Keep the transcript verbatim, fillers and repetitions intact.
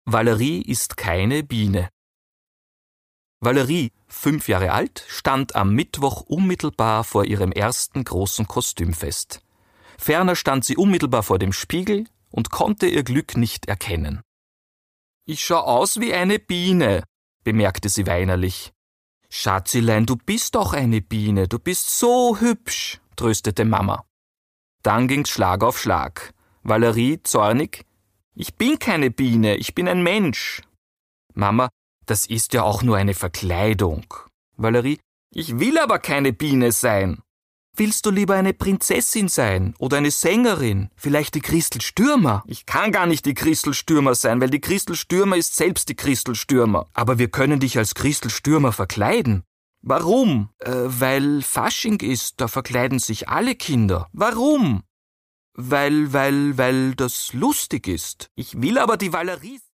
Valerie ist keine Biene. Valerie, fünf Jahre alt, stand am Mittwoch unmittelbar vor ihrem ersten großen Kostümfest. Ferner stand sie unmittelbar vor dem Spiegel und konnte ihr Glück nicht erkennen. »Ich schau aus wie eine Biene«, bemerkte sie weinerlich. »Schatzilein, du bist doch eine Biene, du bist so hübsch«, tröstete Mama. Dann ging's Schlag auf Schlag. Valerie, zornig: »Ich bin keine Biene, ich bin ein Mensch.« Mama: »Das ist ja auch nur eine Verkleidung.« Valerie: »Ich will aber keine Biene sein.« »Willst du lieber eine Prinzessin sein oder eine Sängerin, vielleicht die Christel Stürmer?« »Ich kann gar nicht die Christel Stürmer sein, weil die Christel Stürmer ist selbst die Christel Stürmer.« »Aber wir können dich als Christel Stürmer verkleiden.« »Warum?« äh, »Weil Fasching ist, da verkleiden sich alle Kinder.« »Warum?« »Weil, weil, weil das lustig ist.« »Ich will aber die Valerie